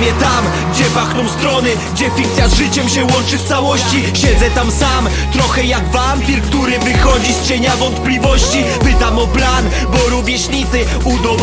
mnie tam, gdzie pachną strony, gdzie fikcja z życiem się łączy w całości. Siedzę tam sam, trochę jak wampir, który wychodzi z cienia wątpliwości. Pytam o plan, bo rówieśnicy